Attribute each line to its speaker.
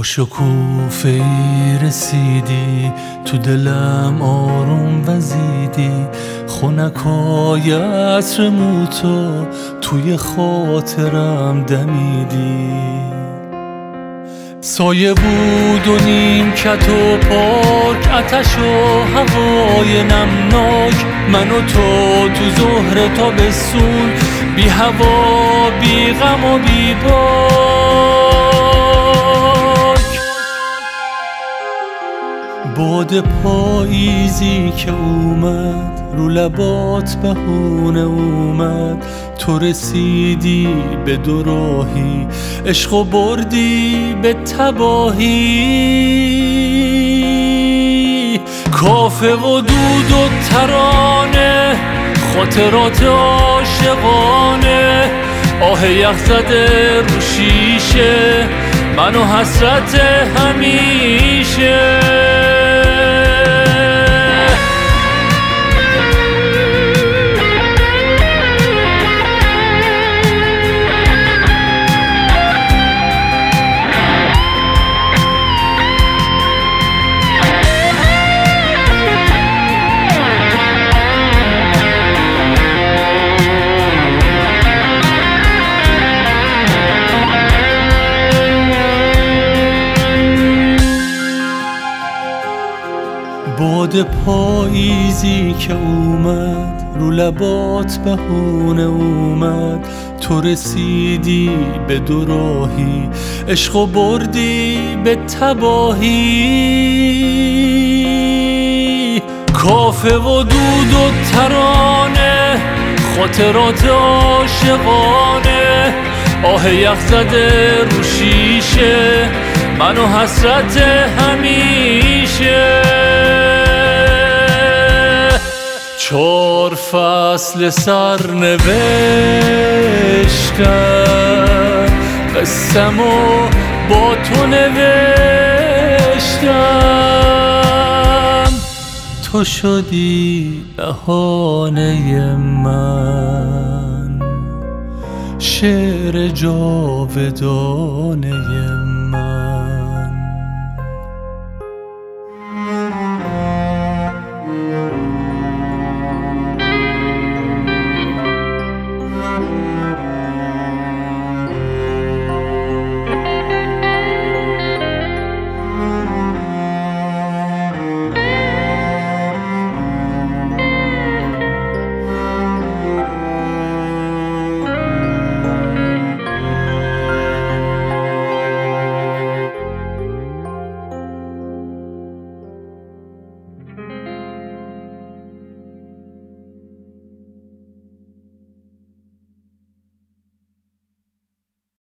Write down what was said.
Speaker 1: شکوفه ای رسیدی، تو دلم آروم وزیدی، خنکای عطر موتو توی خاطرم دمیدی. سایه بود و نیمکت و پاک، آتش و هوای نمناک، من و تو ظهر تابستون، بی هوا بی غم و بی باک. باد پاییزی که اومد، رو لبات بهونه اومد، تو رسیدی به دو راهی، عشق و بردی به تباهی. کافه و دود و ترانه، خاطرات عاشقانه، آه یخ زده رو شیشه، من و حسرت همیشه. باد پاییزی که اومد، رو لبات بهونه اومد، تو رسیدی به دو راهی، عشق و بردی به تباهی. کافه و دود و ترانه، خاطرات عاشقانه، آه یخ زده رو شیشه، من و حسرت همیشه. 4 فصل سرنوشتم، قصه‌مو با تو نوشتم، تو شدی بهانه من، شعر جاودانه من.